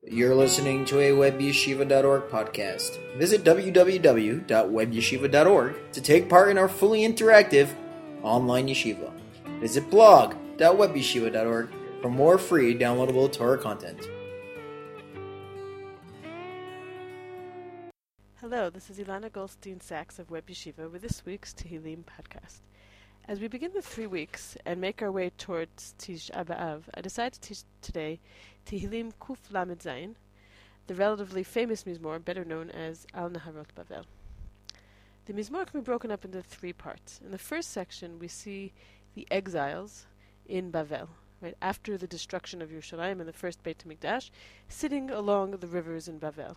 You're listening to a webyeshiva.org podcast. Visit www.webyeshiva.org to take part in our fully interactive online yeshiva. Visit blog.webyeshiva.org for more free downloadable Torah content. Hello, this is Ilana Goldstein-Sachs of Web Yeshiva with this week's Tehillim podcast. As we begin the 3 weeks and make our way towards Tisha B'Av, I decided to teach today Tehillim Kuf Lamed Zayin, the relatively famous Mizmor, better known as Al Naharot Bavel. The Mizmor can be broken up into 3 parts. In the first section, we see the exiles in Bavel, right after the destruction of Yerushalayim and the first Beit HaMikdash, sitting along the rivers in Bavel.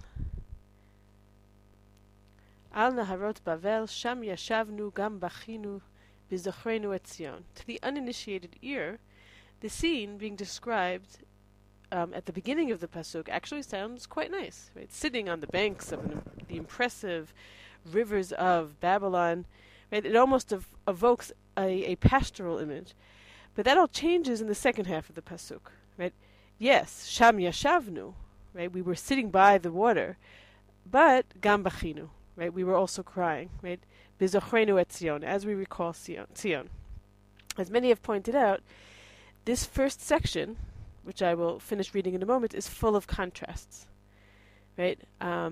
Al Naharot Bavel, Sham Yashavnu Gam Bachinu B'Zochrenu Et Zion. To the uninitiated ear, the scene being described at the beginning of the pasuk actually sounds quite nice, right? Sitting on the banks of the impressive rivers of Babylon, right? It almost evokes a pastoral image, but that all changes in the second half of the pasuk, right? Yes, Sham Yashavnu, right? We were sitting by the water, but Gam Bachinu, right? We were also crying, right? B'Zochrenu Et Zion, as we recall Zion. As many have pointed out, this first section, which I will finish reading in a moment, is full of contrasts, right? Al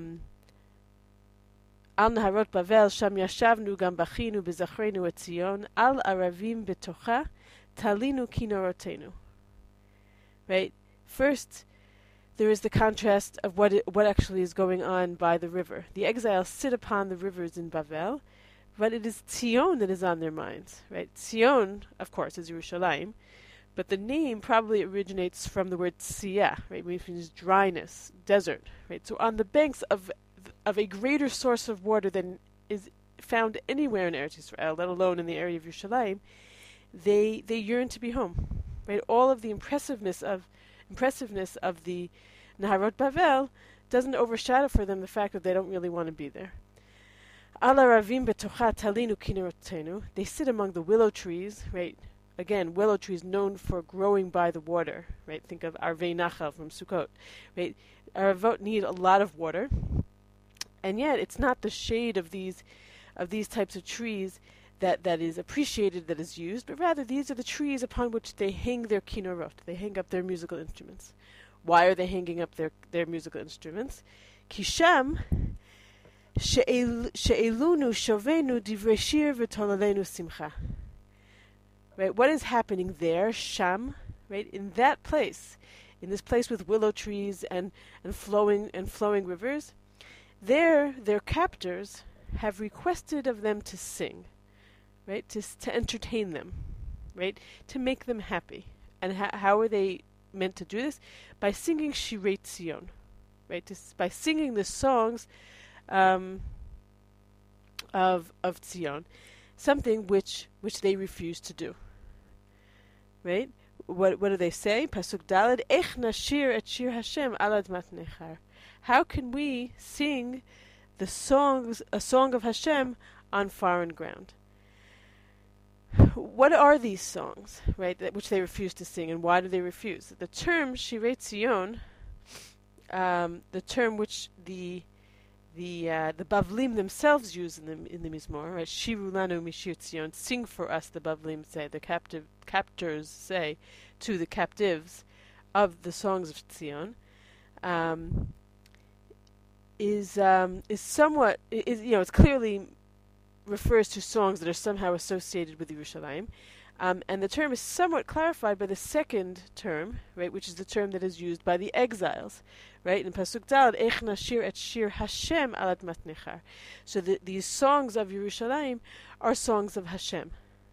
Naharot Bavel, Sham Yashavnu Gam Bachinu B'Zochrenu Et Zion, Al Aravim B'Tocha, Talinu Kinorotenu. Right? First, there is the contrast of what actually is going on by the river. The exiles sit upon the rivers in Bavel, but it is Zion that is on their minds, right? Zion, of course, is Yerushalayim, but the name probably originates from the word tziyah, right, which means dryness, desert, right? So on the banks of a greater source of water than is found anywhere in Eretz Yisrael, let alone in the area of Yerushalayim, they yearn to be home, right? All of the impressiveness of the Naharot Bavel doesn't overshadow for them the fact that they don't really want to be there. Al Aravim B'Tocha Talinu Kinorotenu. They sit among the willow trees, right? Again, willow trees known for growing by the water, right? Think of Arvei Nachal from Sukkot, right? Aravot need a lot of water, and yet it's not the shade of these types of trees that is appreciated, that is used, but rather these are the trees upon which they hang their kinorot. They hang up their musical instruments. Why are they hanging up their musical instruments? Kisham she'elunu shovenu divrei shir v'tolalenu simcha. Right, what is happening there, Sham, right, in that place, in this place with willow trees and flowing rivers, their captors have requested of them to sing, right, to entertain them, right, to make them happy. And how are they meant to do this? By singing Shirei Tzion, right, by singing the songs of Tzion, something which they refuse to do. Right? What do they say? Pasuk Daled, Ech nashir et shir Hashem al admat nechar. How can we sing a song of Hashem on foreign ground? What are these songs, right, which they refuse to sing, and why do they refuse? The term Shirei Tzion, the term which the Bavlim themselves use in the Mizmor, right? Shiru lanu mishir Tzion, sing for us, the Bavlim say, the captors say to the captives of the songs of Tzion, is somewhat, it's clearly refers to songs that are somehow associated with Yerushalayim. And the term is somewhat clarified by the second term, right, which is the term that is used by the exiles, right, in Pasuk Daled, Ech nashir et shir Hashem al admat nechar. So these songs of Yerushalayim are songs of Hashem.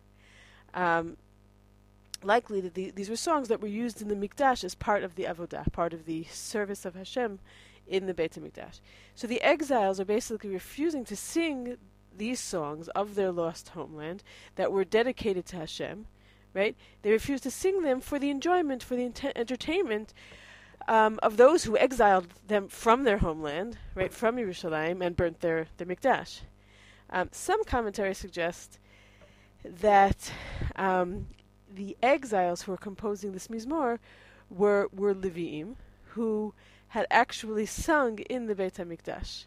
Likely that these were songs that were used in the Mikdash as part of the Avodah, part of the service of Hashem in the Beit HaMikdash. So the exiles are basically refusing to sing these songs of their lost homeland that were dedicated to Hashem, right? They refuse to sing them for the enjoyment, for the entertainment of those who exiled them from their homeland, right, from Yerushalayim, and burnt their Mikdash. Some commentaries suggest that the exiles who were composing this Mizmor were Levi'im, who had actually sung in the Beit HaMikdash.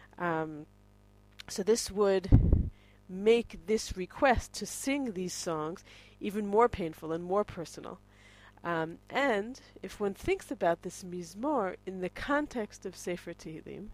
So this would make this request to sing these songs even more painful and more personal. And if one thinks about this mizmor in the context of Sefer Tehillim,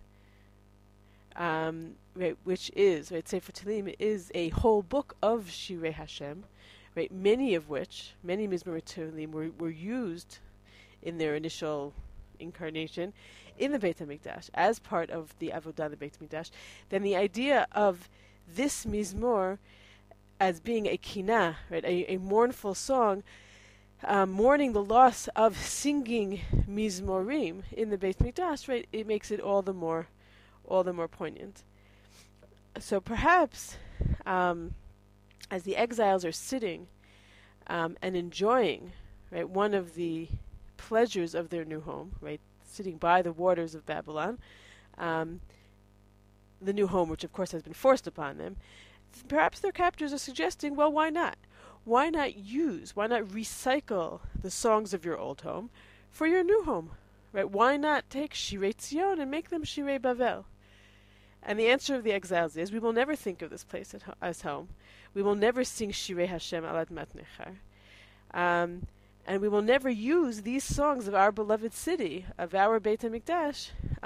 right, which is, right, Sefer Tehillim is a whole book of Shirei Hashem, right, many Mizmor Tehillim were used in their initial incarnation in the Beit HaMikdash as part of the Avodah in the Beit HaMikdash, then the idea of this mizmor as being a kinah, right, a mournful song, mourning the loss of singing mizmorim in the Beit HaMikdash, right, it makes it all the more poignant. So perhaps, as the exiles are sitting and enjoying, right, one of the pleasures of their new home, right, sitting by the waters of Babylon, the new home, which of course has been forced upon them, perhaps their captors are suggesting, well, why not? Why not recycle the songs of your old home for your new home? Right? Why not take Shirei Tzion and make them Shirei Bavel? And the answer of the exiles is, we will never think of this place as home. We will never sing Shirei Hashem al Admat Nechar. And we will never use these songs of our beloved city, of our Beit HaMikdash,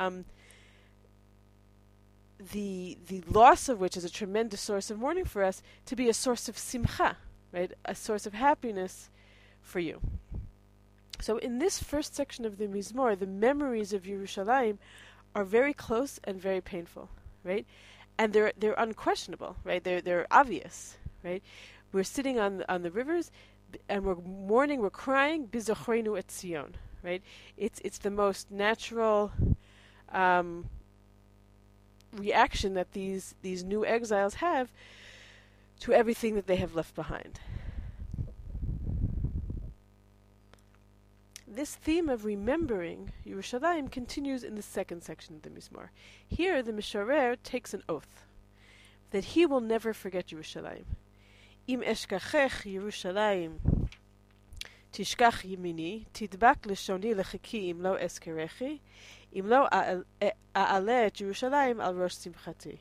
the loss of which is a tremendous source of mourning for us, to be a source of simcha, right? A source of happiness for you. So in this first section of the Mizmor, the memories of Yerushalayim are very close and very painful, right? And they're unquestionable, right? They're obvious, right? We're sitting on the rivers, and we're mourning, we're crying, Bizochreinu et Zion, right? It's the most natural reaction that these new exiles have to everything that they have left behind. This theme of remembering Yerushalayim continues in the second section of the Mizmor. Here, the Misharer takes an oath that he will never forget Yerushalayim. Im eshkachech Yerushalayim tishkach yemini tidbak leshoni lechiki im lo eskerechi im lo a'ale et Yerushalayim al rosh simchati.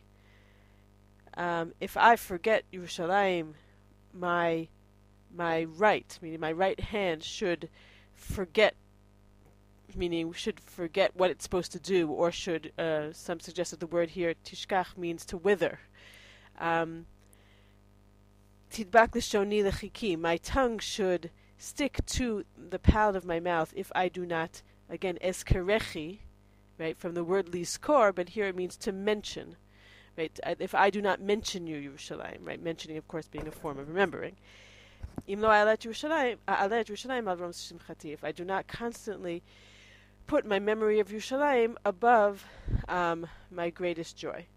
If I forget Yerushalayim, my right, meaning my right hand, should forget, meaning should forget what it's supposed to do, or should, some suggest that the word here, tishkach, means to wither. Tidbak lishoni lechiki, my tongue should stick to the palate of my mouth if I do not, again, eskerechi, right, from the word liskor, but here it means to mention, right, if I do not mention you, Yerushalayim, right, mentioning, of course, being a form of remembering. If I do not constantly put my memory of Yerushalayim above my greatest joy.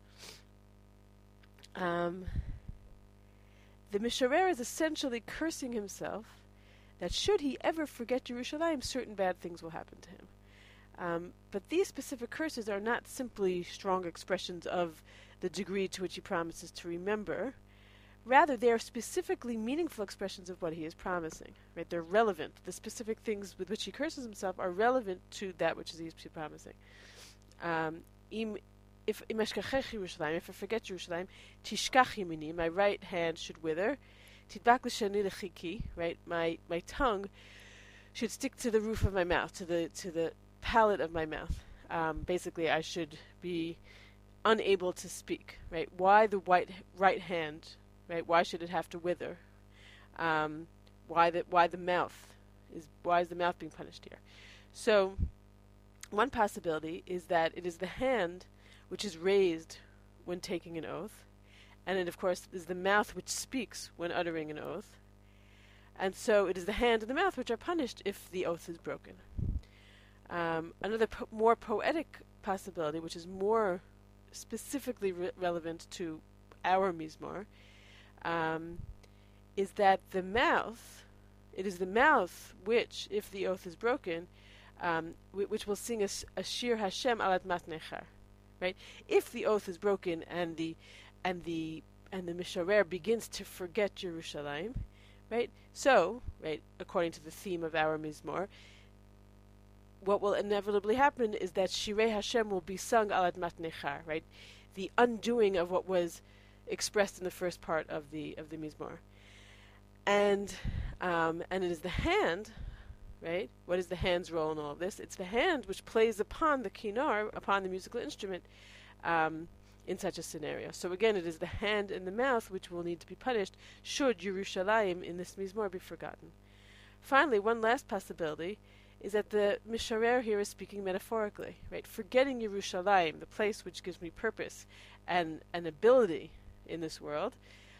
The Misharer is essentially cursing himself that should he ever forget Yerushalayim, certain bad things will happen to him. But these specific curses are not simply strong expressions of the degree to which he promises to remember. Rather, they are specifically meaningful expressions of what he is promising. Right? They're relevant. The specific things with which he curses himself are relevant to that which he is promising. If I forget Yerushalayim, tishkach yemini, my right hand should wither. Tidbak l'shani lechiki, right? My tongue should stick to the roof of my mouth, to the palate of my mouth. Basically, I should be unable to speak. Right? Why the right hand? Right? Why should it have to wither? Why is the mouth being punished here? So, one possibility is that it is the hand which is raised when taking an oath, and it, of course, is the mouth which speaks when uttering an oath. And so it is the hand and the mouth which are punished if the oath is broken. Another more poetic possibility, which is more specifically relevant to our Mizmor, is that it is the mouth which, if the oath is broken, which will sing a Shir Hashem al Admat Nechar. Right? If the oath is broken and the Misharer begins to forget Yerushalayim, right? So, right, according to the theme of our Mizmor, what will inevitably happen is that Shirei Hashem will be sung al admat nechar, right? The undoing of what was expressed in the first part of the Mizmor. And it is the hand, right? What is the hand's role in all of this? It's the hand which plays upon the kinar, upon the musical instrument, in such a scenario. So again, it is the hand and the mouth which will need to be punished should Yerushalayim in this Mizmor be forgotten. Finally, one last possibility is that the Misharer here is speaking metaphorically, right? Forgetting Yerushalayim, the place which gives me purpose and an ability in this world.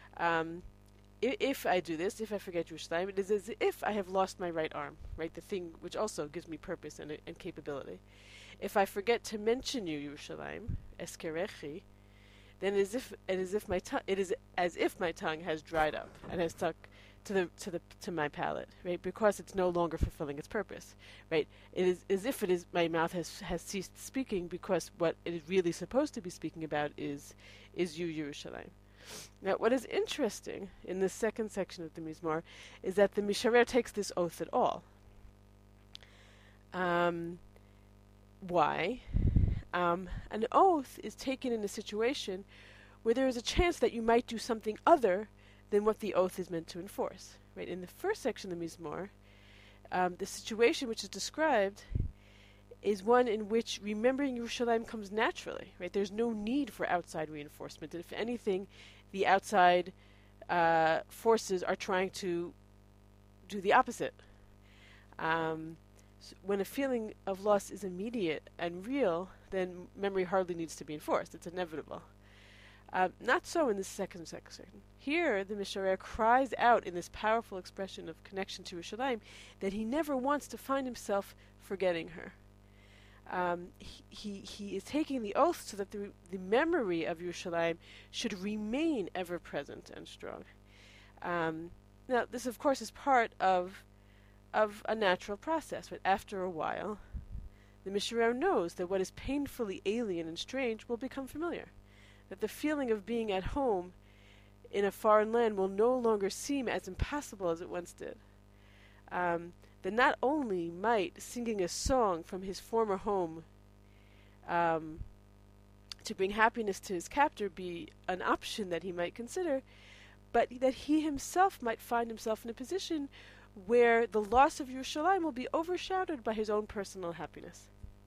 If I do this, if I forget Yerushalayim, it is as if I have lost my right arm, right? The thing which also gives me purpose and capability. If I forget to mention you, Yerushalayim, eskerechi, then it is as if my tongue has dried up and has stuck to my palate, right? Because it's no longer fulfilling its purpose, right? It is as if my mouth has ceased speaking, because what it is really supposed to be speaking about is you, Yerushalayim. Now, what is interesting in this second section of the Mizmor is that the Misharer takes this oath at all. Why? An oath is taken in a situation where there is a chance that you might do something other than what the oath is meant to enforce. Right? In the first section of the Mizmor, the situation which is described is one in which remembering Yerushalayim comes naturally. Right? There's no need for outside reinforcement. And if anything, the outside forces are trying to do the opposite. When a feeling of loss is immediate and real, then memory hardly needs to be enforced. It's inevitable. Not so in the second section. Here, the Misharer cries out in this powerful expression of connection to Yerushalayim that he never wants to find himself forgetting her. He is taking the oath so that the memory of Yerushalayim should remain ever present and strong. Now, this, of course, is part of a natural process, but after a while, the Misharer knows that what is painfully alien and strange will become familiar, that the feeling of being at home in a foreign land will no longer seem as impossible as it once did. That not only might singing a song from his former home to bring happiness to his captor be an option that he might consider, but that he himself might find himself in a position where the loss of Yerushalayim will be overshadowed by his own personal happiness.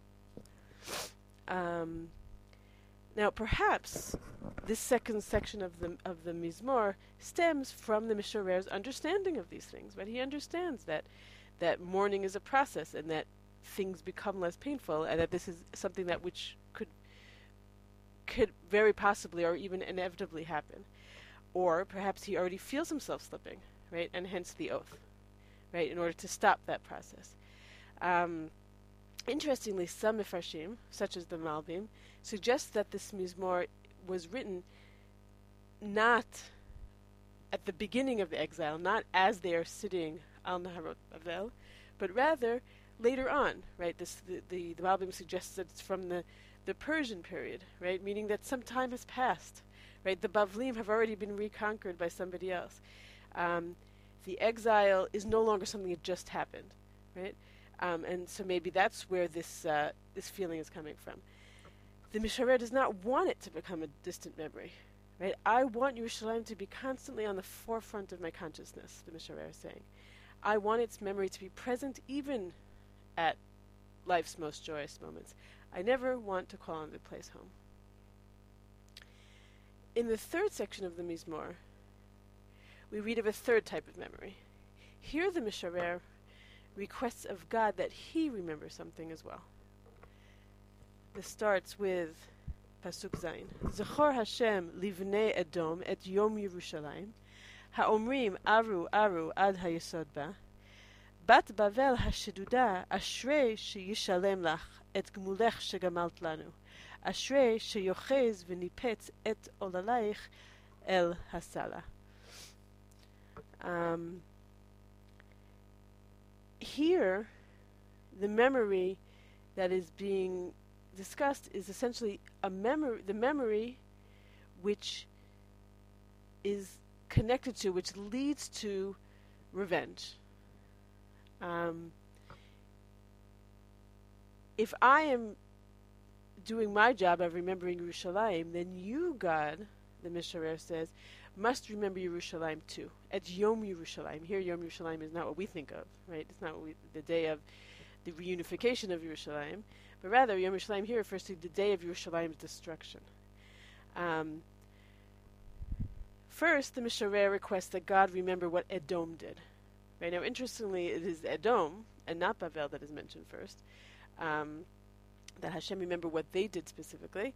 Now, perhaps this second section of the Mizmor stems from the Misharer's understanding of these things. But he understands that mourning is a process, and that things become less painful, and that this is something that which could very possibly or even inevitably happen. Or perhaps he already feels himself slipping, right, and hence the oath, right, in order to stop that process. Interestingly, some Mefarshim, such as the Malbim, suggest that this Mizmor was written not at the beginning of the exile, not as they are sitting al Naharot Bavel, but rather later on, right? The Malbim suggests that it's from the Persian period, right? Meaning that some time has passed, right? The Bavlim have already been reconquered by somebody else. The exile is no longer something that just happened, right? And so maybe that's where this feeling is coming from. The Misharer does not want it to become a distant memory, right? I want Yerushalayim to be constantly on the forefront of my consciousness, the Misharer is saying. I want its memory to be present even at life's most joyous moments. I never want to call on the place home. In the third section of the Mizmor, we read of a third type of memory. Here the Misharer requests of God that he remember something as well. This starts with Pasuk Zayin. Zechor Hashem livnei Edom et Yom Yerushalayim, haomrim aru aru ad hayesod ba, bat Bavel hasheduda ashrei sheyishalem lach et gmulech shegamalt lanu, ashrei sheyochez v'nipetz et olalaych el hasala. Here, the memory that is being discussed is essentially the memory which is connected to, which leads to revenge. if I am doing my job of remembering Yerushalayim, then you, God, the Misharer says, must remember Yerushalayim too. At Yom Yerushalayim. Here, Yom Yerushalayim is not what we think of, right? It's not the day of the reunification of Yerushalayim, but rather Yom Yerushalayim here refers to the day of Yerushalayim's destruction. First, the Misharer requests that God remember what Edom did. Right now, interestingly, it is Edom and not Bavel that is mentioned first. That Hashem remember what they did specifically.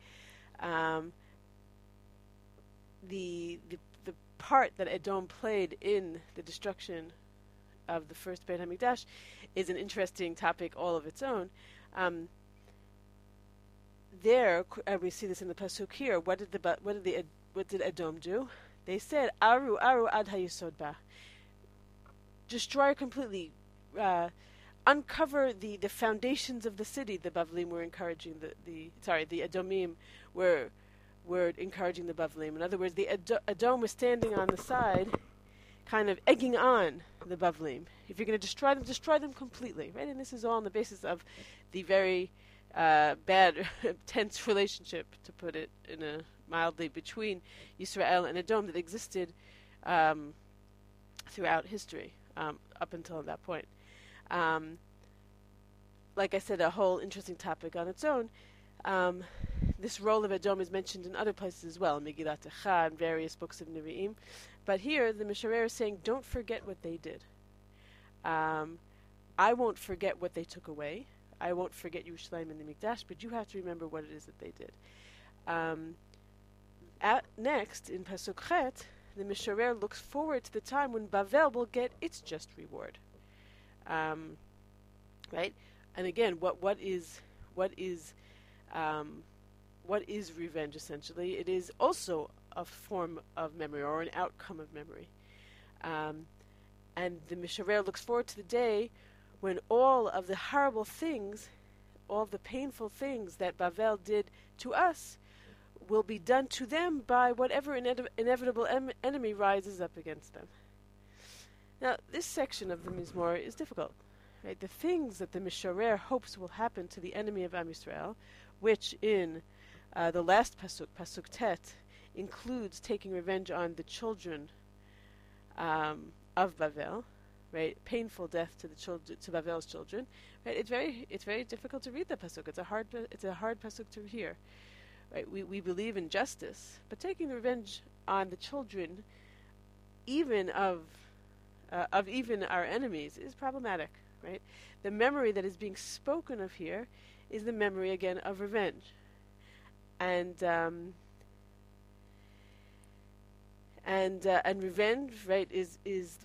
The part that Edom played in the destruction of the first Beit HaMikdash is an interesting topic all of its own. There, we see this in the pasuk here. What did Edom do? They said, "Aru aru ad hayisod ba." Destroy completely, uncover the foundations of the city. The Bavlim were encouraging the Edomim were encouraging the Bavlim. In other words, the Edom was standing on the side, kind of egging on the Bavlim. If you're going to destroy them completely, right? And this is all on the basis of the very bad, tense relationship, to put it in a mildly, between Yisrael and Edom that existed throughout history up until that point. Like I said, a whole interesting topic on its own. This role of Edom is mentioned in other places as well, Megillat Echa and various books of Nevi'im. But here, the Misharer is saying, don't forget what they did. I won't forget what they took away. I won't forget Yerushalayim and the Mikdash, but you have to remember what it is that they did. Next, in Pasuk Chet, the Misharer looks forward to the time when Bavel will get its just reward. Right? And again, what is revenge, essentially? It is also a form of memory, or an outcome of memory. And the Misharer looks forward to the day when all of the horrible things, all of the painful things that Bavel did to us will be done to them by whatever inevitable enemy rises up against them. Now, this section of the Mizmor is difficult. Right? The things that the Misharer hopes will happen to the enemy of Am Yisrael, which in the last pasuk, Pasuk Tet, includes taking revenge on the children of Bavel, right? Painful death to the children, to Bavel's children. Right? It's very difficult to read the pasuk. It's a hard pasuk to hear. Right? We believe in justice, but taking revenge on the children, even of even our enemies, is problematic. Right? The memory that is being spoken of here is the memory again of revenge, and revenge, right, is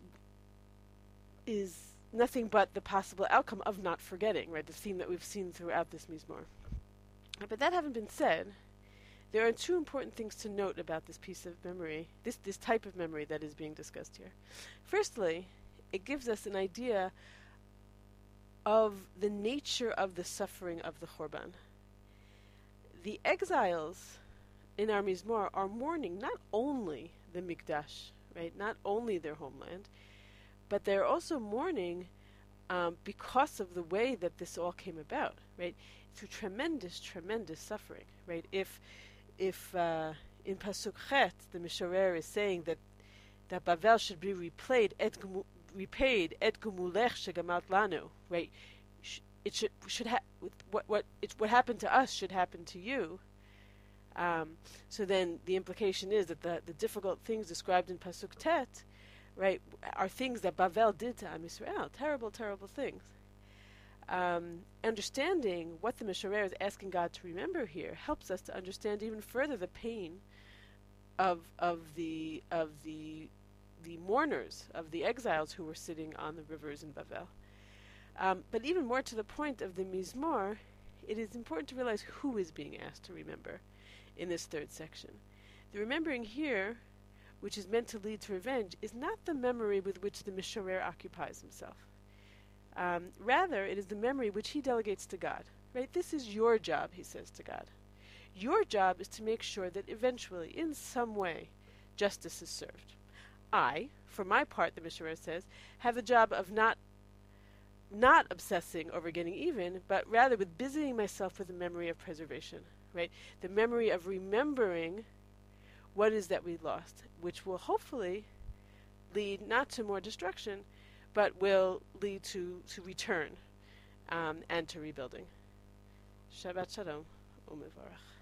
nothing but the possible outcome of not forgetting, right? The theme that we've seen throughout this Mizmor. But that having been said, there are two important things to note about this piece of memory, this type of memory that is being discussed here. Firstly, it gives us an idea of the nature of the suffering of the Chorban. The exiles in our Mizmor are mourning not only the Mikdash, right, not only their homeland, but they're also mourning because of the way that this all came about, right, through tremendous, tremendous suffering, right. If in Pasuk Chet the Misharer is saying that Bavel should be repaid et gumulech shegamat lanu, right? It should what happened to us should happen to you. So then the implication is that the difficult things described in Pasuk Tet, right, are things that Bavel did to Am Yisrael. Terrible, terrible things. Understanding what the Misharer is asking God to remember here helps us to understand even further the pain of the mourners, of the exiles who were sitting on the rivers in Bavel. But even more to the point of the Mizmor, it is important to realize who is being asked to remember in this third section. The remembering here, which is meant to lead to revenge, is not the memory with which the Misharer occupies himself. Rather, it is the memory which he delegates to God. Right? This is your job, he says to God. Your job is to make sure that eventually, in some way, justice is served. I, for my part, the Misharer says, have the job of not not obsessing over getting even, but rather with busying myself with the memory of preservation, right? The memory of remembering what is that we lost, which will hopefully lead not to more destruction, but will lead to return and to rebuilding. Shabbat Shalom, Umevarach.